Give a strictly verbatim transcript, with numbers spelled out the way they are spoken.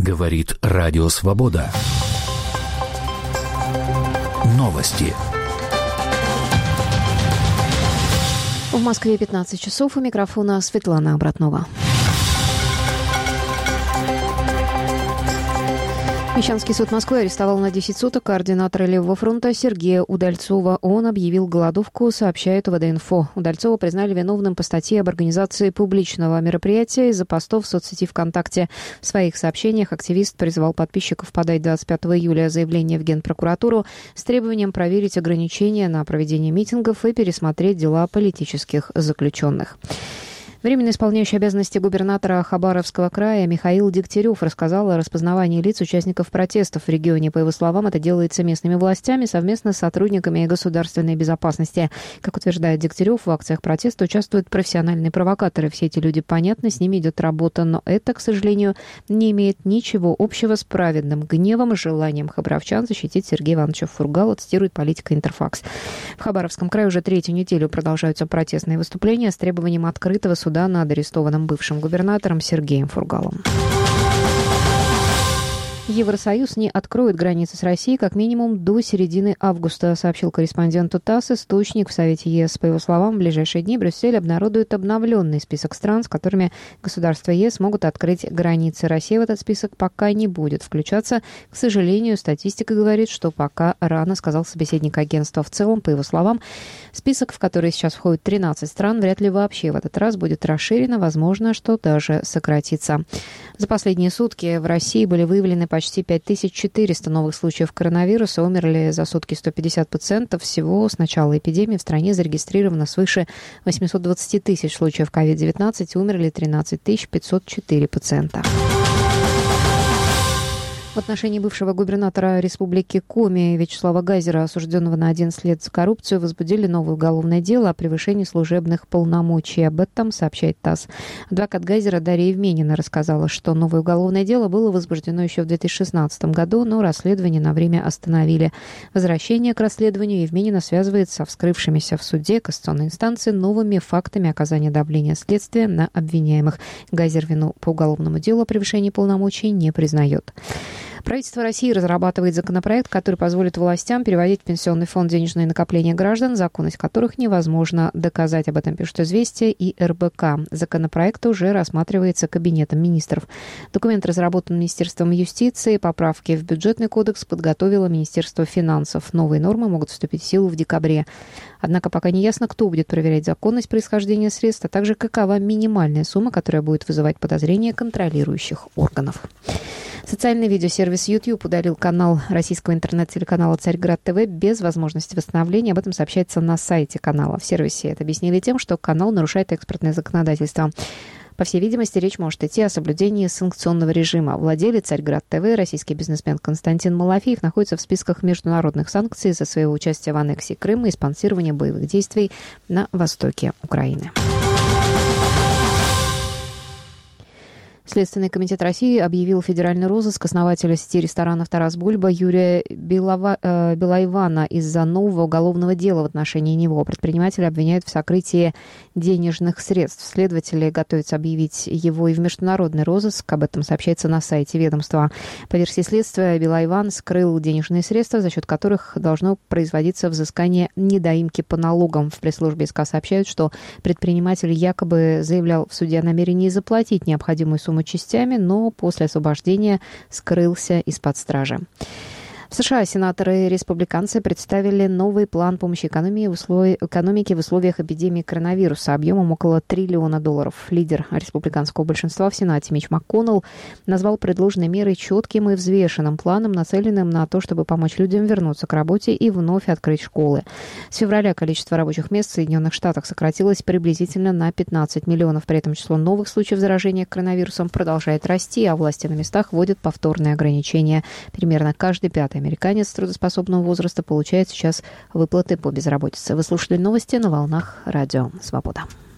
Говорит Радио Свобода. Новости. В Москве пятнадцать часов. У микрофона Светлана Обратнова. Мещанский суд Москвы арестовал на десять суток координатора Левого фронта Сергея Удальцова. Он объявил голодовку, сообщает УВД-инфо. Удальцова признали виновным по статье об организации публичного мероприятия из-за постов в соцсети ВКонтакте. В своих сообщениях активист призвал подписчиков подать двадцать пятого июля заявление в Генпрокуратуру с требованием проверить ограничения на проведение митингов и пересмотреть дела политических заключенных. Временно исполняющий обязанности губернатора Хабаровского края Михаил Дегтярев рассказал о распознавании лиц участников протестов в регионе. По его словам, это делается местными властями совместно с сотрудниками государственной безопасности. Как утверждает Дегтярев, в акциях протеста участвуют профессиональные провокаторы. Все эти люди, понятно, с ними идет работа, но это, к сожалению, не имеет ничего общего с праведным гневом и желанием хабаровчан защитить Сергея Ивановича Фургала, цитирует политика Интерфакс. В Хабаровском крае уже третью неделю продолжаются протестные выступления с требованием открытого суда над арестованным бывшим губернатором Сергеем Фургалом. Евросоюз не откроет границы с Россией как минимум до середины августа, сообщил корреспонденту ТАСС источник в Совете ЕС. По его словам, в ближайшие дни Брюссель обнародует обновленный список стран, с которыми государства ЕС могут открыть границы. Россия в этот список пока не будет включаться. К сожалению, статистика говорит, что пока рано, сказал собеседник агентства. В целом, по его словам, список, в который сейчас входит тринадцать стран, вряд ли вообще в этот раз будет расширен, возможно, что даже сократится. За последние сутки в России были выявлены почти пять тысяч четыреста новых случаев коронавируса. Умерли за сутки сто пятьдесят пациентов. Всего с начала эпидемии в стране зарегистрировано свыше восемьсот двадцать тысяч случаев ковид девятнадцать. Умерли тринадцать тысяч пятьсот четыре пациента. В отношении бывшего губернатора Республики Коми Вячеслава Гайзера, осужденного на одиннадцать лет за коррупцию, возбудили новое уголовное дело о превышении служебных полномочий. Об этом сообщает ТАСС. Адвокат Гайзера Дарья Евменина рассказала, что новое уголовное дело было возбуждено еще в две тысячи шестнадцатом году, но расследование на время остановили. Возвращение к расследованию Евменина связывает со вскрывшимися в суде кассационной инстанции новыми фактами оказания давления следствия на обвиняемых. Гайзер вину по уголовному делу о превышении полномочий не признает. Правительство России разрабатывает законопроект, который позволит властям переводить в пенсионный фонд денежные накопления граждан, законность которых невозможно доказать. Об этом пишут «Известия» и эр бэ ка. Законопроект уже рассматривается Кабинетом министров. Документ разработан Министерством юстиции. Поправки в бюджетный кодекс подготовило Министерство финансов. Новые нормы могут вступить в силу в декабре. Однако пока не ясно, кто будет проверять законность происхождения средств, а также какова минимальная сумма, которая будет вызывать подозрения контролирующих органов. Социальный видеосервис YouTube удалил канал российского интернет-телеканала «Царьград ТВ» без возможности восстановления. Об этом сообщается на сайте канала. В сервисе это объяснили тем, что канал нарушает экспортное законодательство. По всей видимости, речь может идти о соблюдении санкционного режима. Владелец «Царьград ТВ», российский бизнесмен Константин Малафеев, находится в списках международных санкций за своего участия в аннексии Крыма и спонсирования боевых действий на востоке Украины. Следственный комитет России объявил федеральный розыск основателя сети ресторанов «Тарас Бульба» Юрия Белова, э, Белоивана из-за нового уголовного дела в отношении него. Предпринимателя обвиняют в сокрытии денежных средств. Следователи готовятся объявить его и в международный розыск. Об этом сообщается на сайте ведомства. По версии следствия, Белоиван скрыл денежные средства, за счет которых должно производиться взыскание недоимки по налогам. В пресс-службе СК сообщают, что предприниматель якобы заявлял в суде о намерении заплатить необходимую сумму частями, но после освобождения скрылся из-под стражи. В США сенаторы и республиканцы представили новый план помощи экономии в услов... экономике в условиях эпидемии коронавируса объемом около триллиона долларов. Лидер республиканского большинства в Сенате Митч МакКоннелл назвал предложенные меры четким и взвешенным планом, нацеленным на то, чтобы помочь людям вернуться к работе и вновь открыть школы. С февраля количество рабочих мест в Соединенных Штатах сократилось приблизительно на пятнадцать миллионов. При этом число новых случаев заражения коронавирусом продолжает расти, а власти на местах вводят повторные ограничения. Примерно каждый пятый американец трудоспособного возраста получает сейчас выплаты по безработице. Вы слушали новости на волнах Радио Свобода.